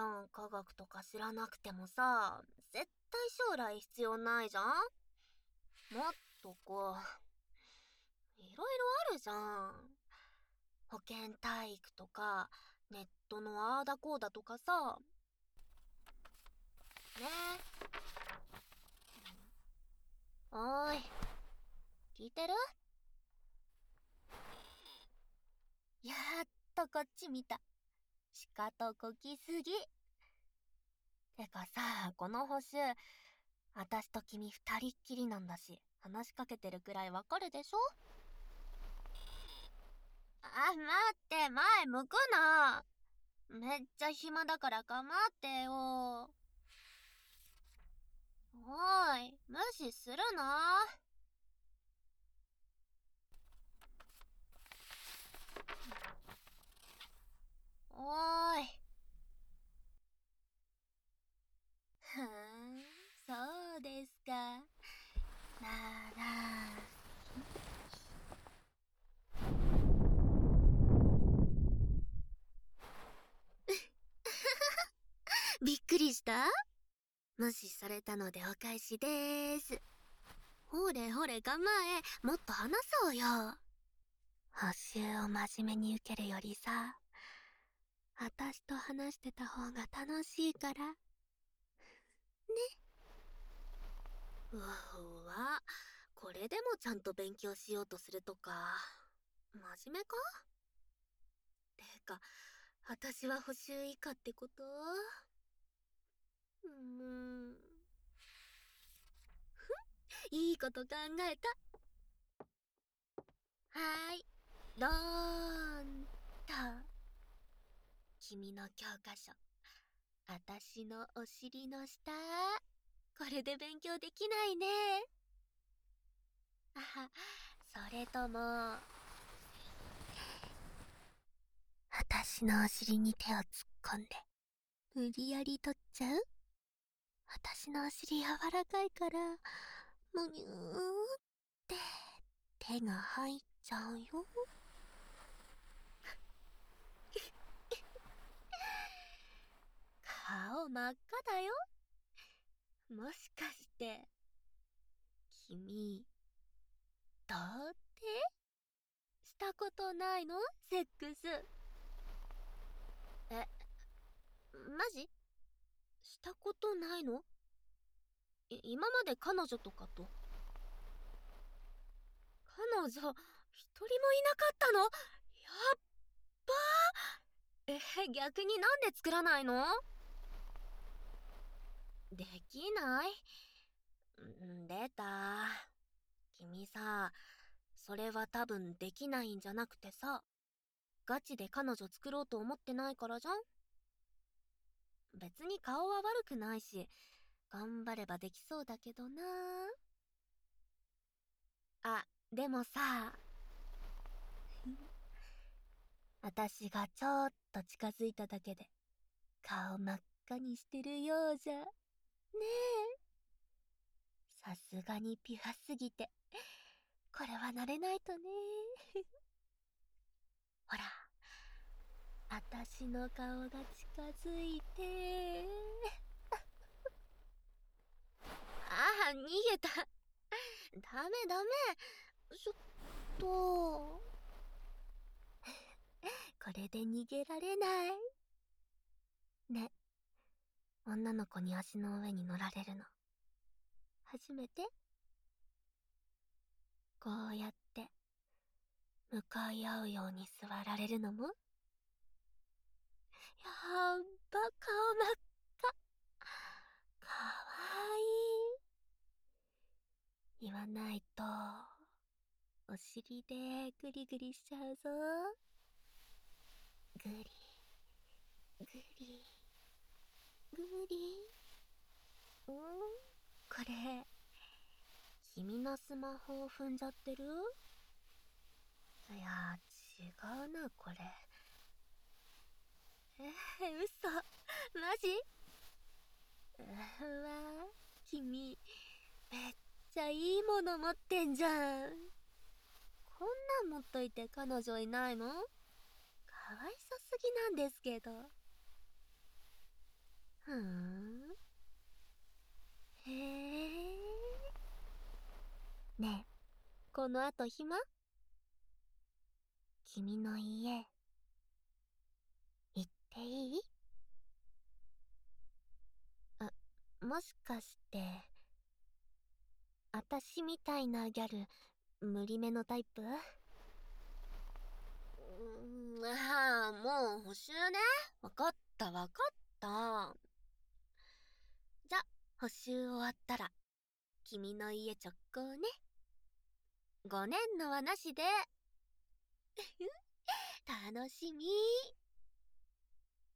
ん科学とか知らなくてもさ、絶対将来必要ないじゃん。もっといろいろあるじゃん。保健体育とか、ネットのあーだこーだとかさ。ね。おーい、聞いてる？やっとこっち見た。しかとこきすぎ。てかさ、この星、あたしと君二人っきりなんだし、話しかけてるくらいわかるでしょ？あ、待って、前向くな。めっちゃ暇だから構ってよ。おーい、無視するな。おーい。ふーん、そうですか。なら。びっくりした？無視されたのでお返しでーす。ほれほれ構え、もっと話そうよ。補習を真面目に受けるよりさ、あたしと話してた方が楽しいから。ね。うわ、これでもちゃんと勉強しようとするとか、真面目か？てか、あたしは補習以下ってこと？いいこと考えた。はーい、どーんと。君の教科書、あたしのお尻の下。これで勉強できないね。あは、それとも、あたしのお尻に手を突っ込んで、無理やり取っちゃう？あたしのお尻柔らかいから、むにゅーって手が入っちゃうよ。顔真っ赤だよ。もしかして、君、童貞？したことないの？セックス。え、マジ？したことないの？今まで彼女とかと？彼女、一人もいなかったの？やっばー。逆になんで作らないの？できない？出た。君さ、それは多分できないんじゃなくてさ、ガチで彼女作ろうと思ってないからじゃん？別に顔は悪くないし、頑張ればできそうだけどな。あ、でもさ、私がちょっと近づいただけで、顔真っ赤にしてるようじゃ。ねえ。さすがにピュアすぎて、これは慣れないとね。ほら、あたしの顔が近づいて。ああ、逃げた。ダメダメ。ちょっと。これで逃げられない。ね。女の子に足の上に乗られるの。初めて？こうやって、向かい合うように座られるのも？やっば、顔真っ赤。かわいい。言わないと、お尻でグリグリしちゃうぞ。グリ、グリ、グリ。これ、君のスマホを踏んじゃってる？いや、違うな、これ。嘘。マジ？うわ、君、めっちゃいいもの持ってんじゃん。こんなん持っといて彼女いないの？かわいそすぎなんですけど。 ん。へえ。ねえ、この後暇？君の家、行っていい？あ、もしかして、あたしみたいなギャル、無理めのタイプ？ああ、もう補習ね。わかったわかった。じゃ、補習終わったら、君の家直行ね。5年のはなしで。楽しみ。